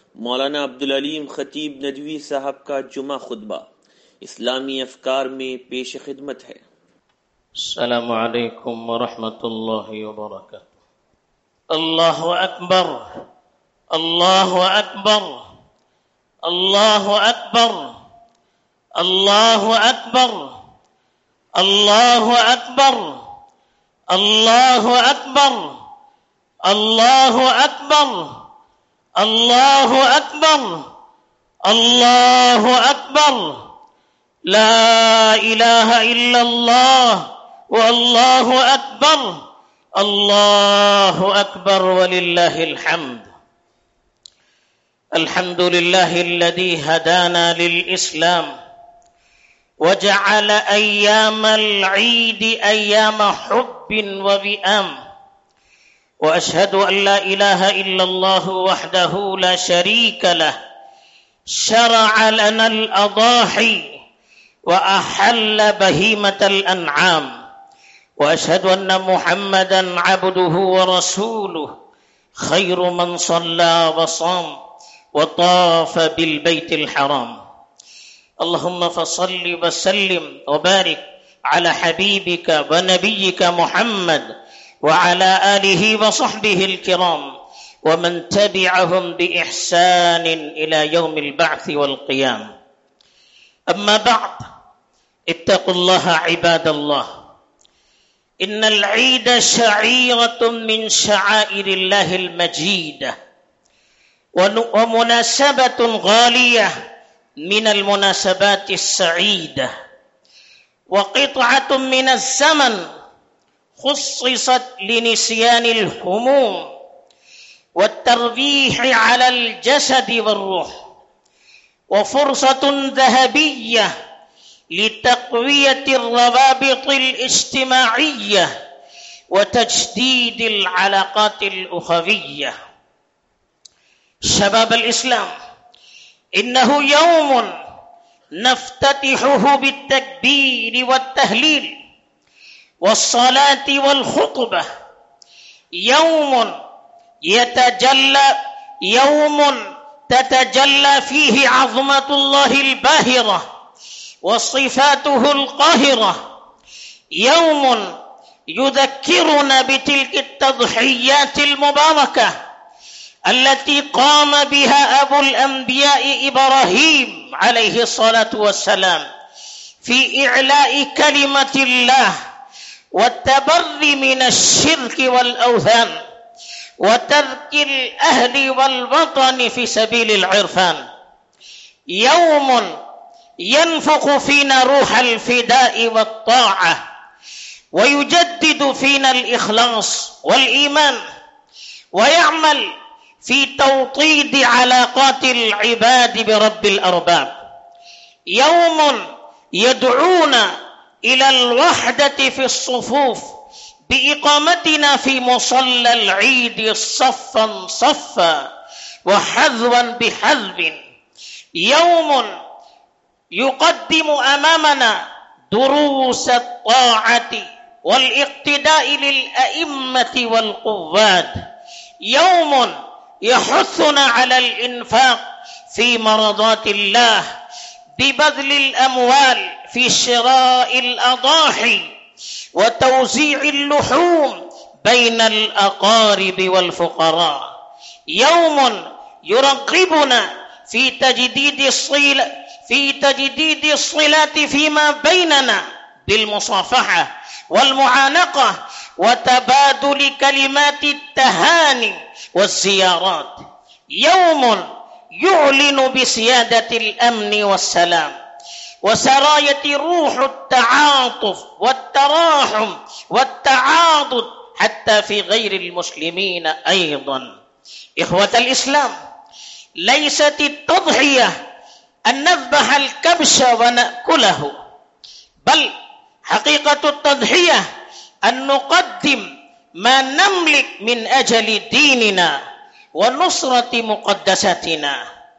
मौलाना अब्दुल अलीम खतीब नदवी साहब का जुमा खुतबा इस्लामी अफकार में पेश खिदमत है। अस्सलामु अलैकुम व रहमतुल्लाहि व बरकातुहू। अल्लाहु अकबर, अल्लाहु अकबर, अल्लाहु अकबर, अल्लाहु अकबर, अल्लाहु अकबर, अल्लाहु अकबर, अल्लाहु अकबर, अल्लाहु अकबर, अल्लाहु अकबर, ला इलाहा इल्लल्लाह वल्लाहु अकबर, अल्लाहु अकबर वलिल्लाहिल हम्द। अल्हम्दुलिल्लाहिल्लज़ी हदाना लिल इस्लाम वजअल अय्यामल ईद अय्याम हुब्बिन व विआम व अशहदु अन ला इलाहा इल्लल्लाह वहदहु ला शरीका लह शरअ लनल अदाही व अहल्ल बहीमतल अनआम व अशहदु अन्न मुहम्मदन अब्दुहु व रसूलुहु खैरु मन सल्ला व साम व ताफ बिल बैतिल हराम। अल्लाहुम्मा फसल्लि व सल्लिम व बारिक अला हबीबिका व नबिय्यिका मुहम्मद व अला आलिहि व सहबिहिल किराम व मन तबिअहुम बि इहसानिन इला यौमिल बअथ वल क़ियाम। अम्मा बअद, इत्तक़ुल्लाह इबादल्लाह। इन्नल ईद शईअतुम मिन शआइरिल्लाहिल मजीदा व मुनासबतुन गालियह मिनल मुनासबातिस सईदा व क़ित्अतुम मिनज़ ज़मन खुस्सिसत लिनिस्यानिल हुमूम व तरवीह अलल जसदि वर्रूह व फुर्सतुन ज़हबिय्यह लितक़वियतिर रवाबितिल इज्तिमाइय्यह व तजदीदिल अलाक़ातिल उख़विय्यह। शबाबल इस्लाम, इन्नहु यौमुन नफ्ततिहुहु बित्तकबीर वत्तहलील वस्सलाति वल्खुतबह, यौमुन ततजल्ला फीहि अज़मतुल्लाहिल बाहिरह वसिफ़ातुहुल क़ाहिरह, यौमुन युज़क्किरुना बितिल्कत तज़हिय्यातिल मुबारकह التي قام بها أبو الأنبياء إبراهيم عليه الصلاة والسلام في إعلاء كلمة الله والتبر من الشرك والأوثان وترك الأهل والوطن في سبيل العرفان، يوم ينفخ فينا روح الفداء والطاعة ويجدد فينا الإخلاص والإيمان ويعمل في توطيد علاقات العباد برب الأرباب، يوم يدعونا إلى الوحدة في الصفوف بإقامتنا في مصلى العيد صفا صفا وحذوا بحذو، يوم يقدم أمامنا دروس الطاعة والاقتداء للأئمة والقواد، يوم يحثنا على الإنفاق في مرضات الله ببذل الأموال في شراء الأضاحي وتوزيع اللحوم بين الأقارب والفقراء، يوم يرغبنا في تجديد الصلات فيما بيننا بالمصافحة والمعانقة وتبادل كلمات التهاني والزيارات، يوم يعلن بسيادة الأمن والسلام وسراية روح التعاطف والتراحم والتعاضد حتى في غير المسلمين أيضا. إخوة الإسلام، ليست التضحية أن نذبح الكبش ونأكله، بل حقيقة التضحية أن نقدم ما نملك من أجل ديننا ونصرة مقدساتنا.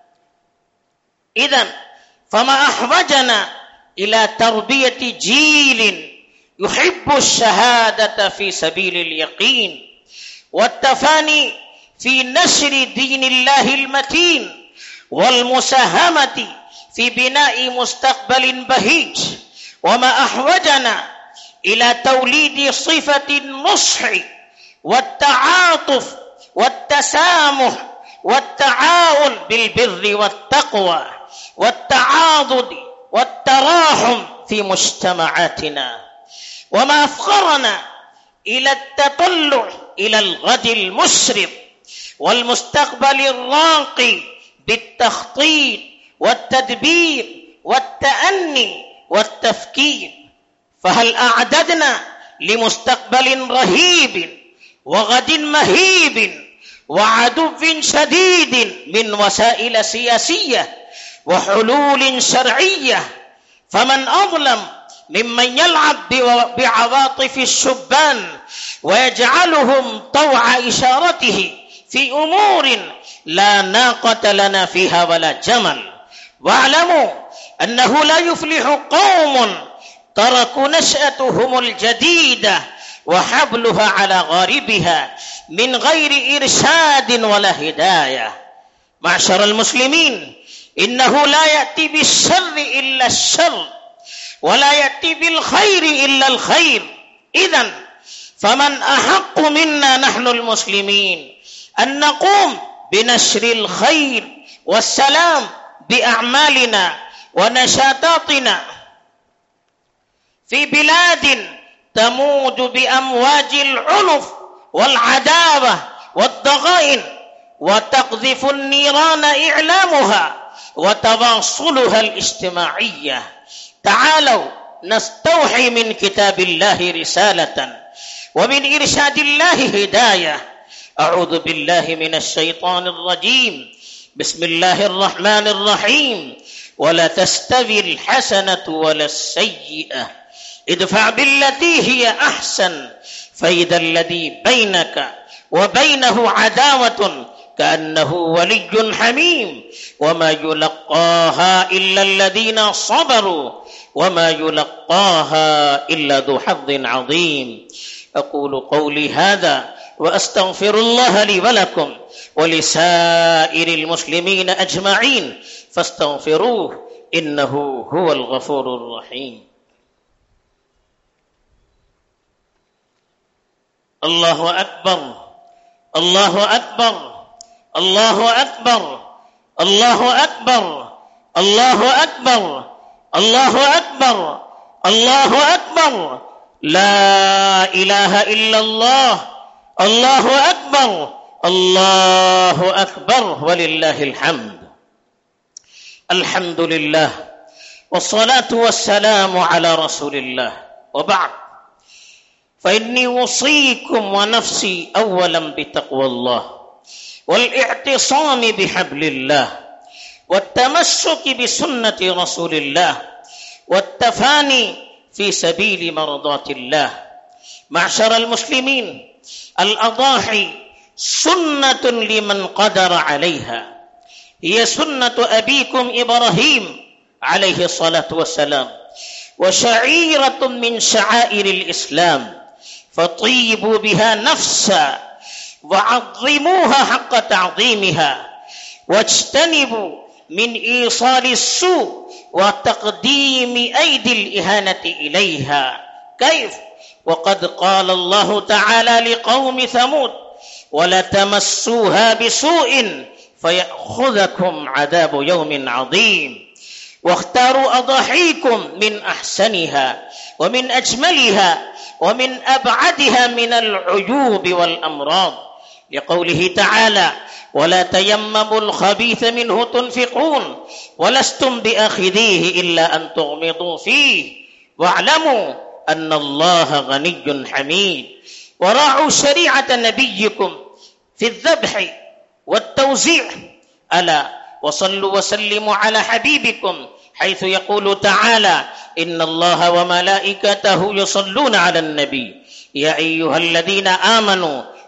إذن فما أحوجنا إلى تربية جيل يحب الشهادة في سبيل اليقين والتفاني في نشر دين الله المتين والمساهمة في بناء مستقبل بهيج، وما أحوجنا إلى توليد صفة النصح والتعاطف والتسامح والتعاون بالبر والتقوى والتعاضد والتراحم في مجتمعاتنا، وما أفقرنا إلى التطلع إلى الغد المشرق والمستقبل الراقي بالتخطيط والتدبير والتأني والتفكير. فهل أعددنا لمستقبل رهيب وغد مهيب وعدو شديد من وسائل سياسية وحلول شرعية؟ فمن أظلم ممن يلعب بعواطف الشبان ويجعلهم طوع إشارته في أمور لا ناقة لنا فيها ولا جمل. واعلموا أنه لا يفلح قوم تركوا نشأتهم الجديدة وحبلها على غاربها من غير إرشاد ولا هداية. معشر المسلمين، إنه لا يأتي بالشر إلا الشر، ولا يأتي بالخير إلا الخير. إذن فمن أحق منا نحن المسلمين أن نقوم بنشر الخير والسلام بأعمالنا ونشاطاتنا في بلاد تموج بأمواج العنف والعداوة والضغائن وتقذف النيران إعلامها وتواصلها الاجتماعية. تعالوا نستوحي من كتاب الله رسالة ومن إرشاد الله هداية. أعوذ بالله من الشيطان الرجيم. بسم الله الرحمن الرحيم. ولا تستوي الحسنة ولا السيئة، ادفع بالتي هي أحسن، فإذا الذي بينك وبينه عداوة كأنه ولي حميم، وما يلقاها إلا الذين صبروا وما يلقاها إلا ذو حظ عظيم. أقول قولي هذا وأستغفر الله لي ولكم ولسائر المسلمين أجمعين، فاستغفروه إنه هو الغفور الرحيم. الله أكبر، الله أكبر، الله أكبر، الله أكبر، الله أكبر، الله أكبر، الله أكبر، لا إله إلا الله، الله أكبر، الله أكبر، ولله الحمد. الحمد لله والصلاة والسلام على رسول الله، وبعد، فإني أوصيكم ونفسي أولا بتقوى الله والاعتصام بحبل الله والتمسك بسنة رسول الله والتفاني في سبيل مرضات الله. معشر المسلمين، الأضاحي سنة لمن قدر عليها، هي سنة أبيكم إبراهيم عليه الصلاة والسلام، وشعيرة من شعائر الإسلام، فطيبوا بها نفسا وعظموها حق تعظيمها، واجتنبوا من إيصال السوء وتقديم أيدي الإهانة إليها. كيف؟ وقد قال الله تعالى لقوم ثمود: ولتمسوها بسوء فيأخذكم عذاب يوم عظيم. واختاروا أضاحيكم من أحسنها ومن أجملها ومن أبعدها من العيوب والأمراض، لقوله تعالى: ولا تيمموا الخبيث منه تنفقون ولستم بآخذيه إلا أن تغمضوا فيه واعلموا أن الله غني حميد. وراعوا شريعة نبيكم في الذبح والتوزيع. ألا وصلوا وسلموا على حبيبكم حيث يقول تعالى: إن الله وملائكته يصلون على النبي يا أيها الذين آمنوا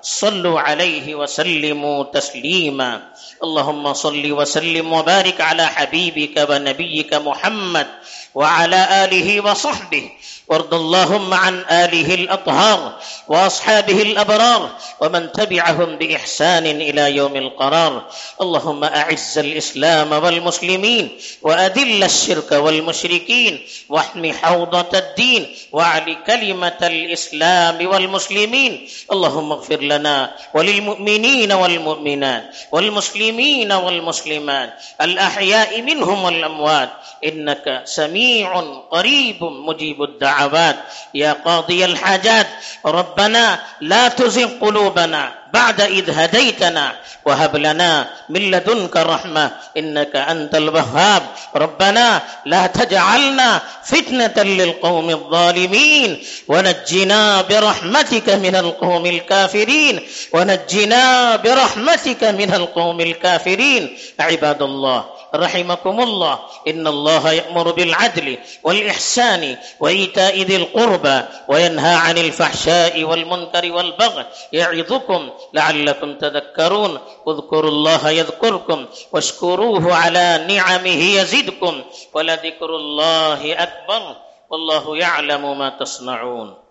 صلوا عليه وسلموا تسليما. اللهم صل وسلم وبارك على حبيبك ونبيك محمد وعلى آله وصحبه، وارض اللهم عن آله الأطهار وأصحابه الأبرار ومن تبعهم بإحسان إلى يوم القرار. اللهم أعز الإسلام والمسلمين وأذل الشرك والمشركين واحم حوضة الدين واعل كلمة الإسلام والمسلمين. اللهم اغفر لنا وللمؤمنين والمؤمنات والمسلمين والمسلمات الأحياء منهم والأموات، إنك سميع قريب مجيب الدعوات يا قاضي الحاجات. ربنا لا تزغ قلوبنا بعد إذ هديتنا وهب لنا من لدنك رحمة إنك أنت الوهاب. ربنا لا تجعلنا فتنة للقوم الظالمين ونجنا برحمتك من القوم الكافرين، ونجنا برحمتك من القوم الكافرين. عباد الله رحمكم الله، إن الله يأمر بالعدل والإحسان وإيتاء ذي القربى وينهى عن الفحشاء والمنكر والبغي يعظكم لعلكم تذكرون. اذكروا الله يذكركم واشكروه على نعمه يزدكم ولذكر الله أكبر والله يعلم ما تصنعون.